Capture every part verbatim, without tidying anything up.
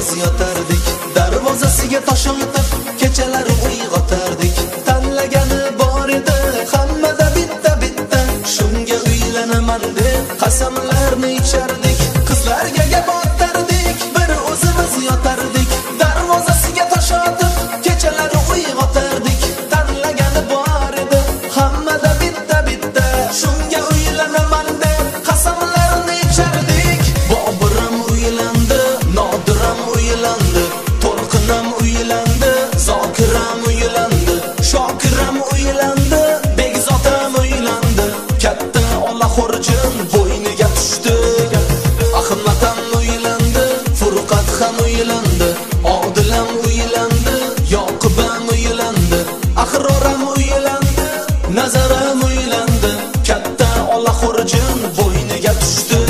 o'zimiz yotardik, darvozasiga tosh otib kechalari uyg'otardik. Tanlagani bor edi hammada bitta bitta, shunga uylanaman deb qasamlarni ichardik. Qizlarga gap otardik, bir o'zimiz yotardik, darvozasiga tosh otib kechalari uyg'otardik. Tanlagani bor edi hammada bitta bitta, shunga uylanaman deb qasamlarni ichardik. Boburam uylandi, Nodiram uylandi, To'lqinam uylandi, Zokiram uylandi, Shokiram uylandi, Begzotam uylandi. Katta Olahxo'rjin bo'yniga tushdi. Ahmatam uylandi, Furqat ham uylandi, Odilam uylandi, Yoqubam uylandi, Ahroram uylandi, Nazaram uylandi. Katta Olahxo'rjin bo'yniga tushdi.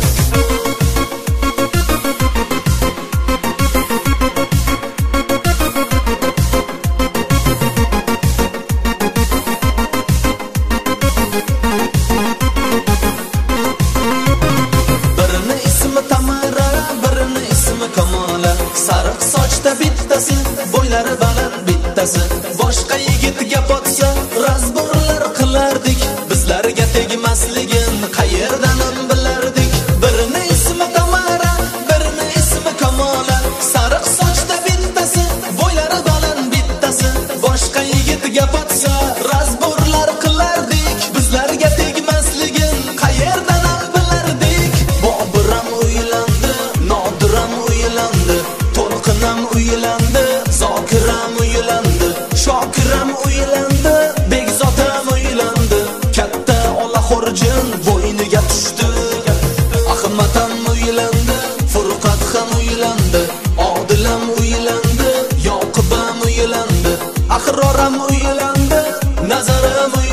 Birini ismi Tamara, birini ismi Kamola. Sariq sochda bittasi, bo'ylari baland bittasi. Boshqa yigitga potsa, razborlar qilardik. Bizlarga tegmasligin qayerdan bilardik. Birini ismi Tamara, birini ismi Kamola. Sariq sochda bittasi, bo'ylari baland bittasi. Boshqa yigitga potsa, razborlar qilardik. Bizlarga tegmasligin qayerdan bilardik. Boburam uylandi, Nodiram uylandi, To'lqinam uylandi, Zokiram uylandi, Shokiram uylandi, Begzotam uylandi. Katta Olahxo'rjin bo'yniga tushdi. Ahmatam uylandi, Furqat ham uylandi, Odilam uylandi, Yoqubam uylandi, Ahroram uylandi, Nazaram uylandi.